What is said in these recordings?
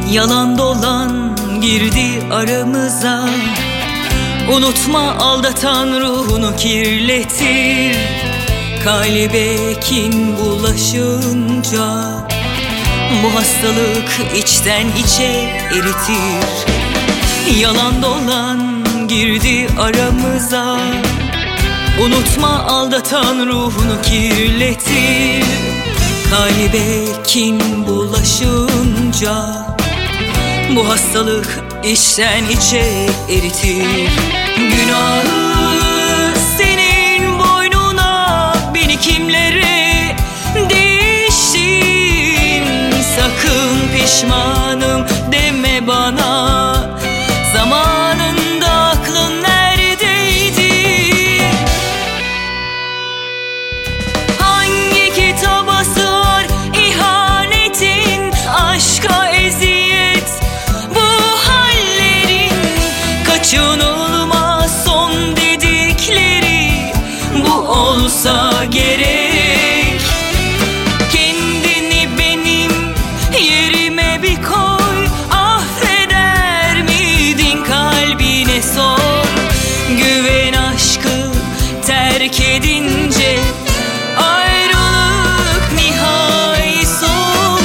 Yalan dolan girdi aramıza. Unutma, aldatan ruhunu kirletir. Kalbe kin bulaşınca bu hastalık içten içe eritir. Yalan dolan girdi aramıza. Unutma, aldatan ruhunu kirletir. Kalbe kin bulaşınca bu hastalık içten içe eritir. Günahı senin boynuna, beni kimlere değiştin. Sakın pişmanım deme bana, zamanında aklın neredeydi? Hangi kitaba sığar ihanetin, aşka eziyet, bu hallerin? Kaçınılmaz son dedikleri bu olsa gerek. Kendini benim yerime bir koy, affeder miydin kalbine sor. Güven aşkı terk edince ayrılık nihai son.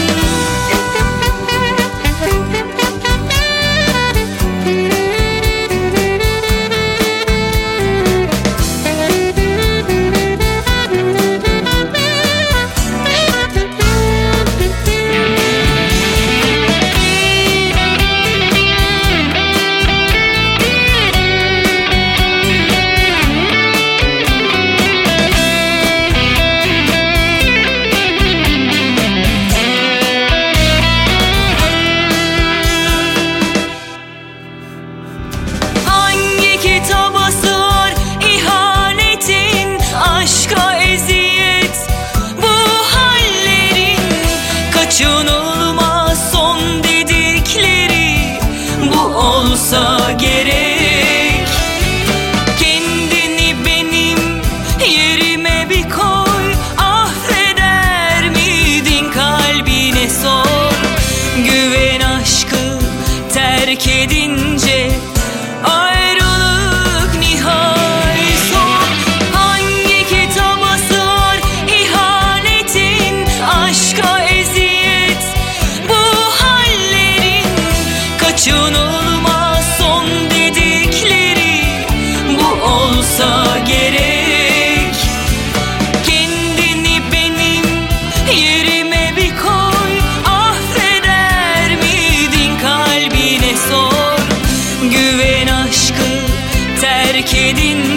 Kitaba sığar ihanetin, aşka eziyet, bu hallerin? Kaçınılmaz son dedikleri bu olsa gerek. Kendini benim yerime bir koy, affeder miydin kalbine sor. Güven aşkı terk edince ayrılık nihai son. Hangi kitaba sığar ihanetin, aşka eziyet, bu hallerin? Kaçınılmaz son dedikleri bu olsa gerek. Kendini benim yerime bir koy, affeder miydin kalbine sor. Güven aşkı terk edin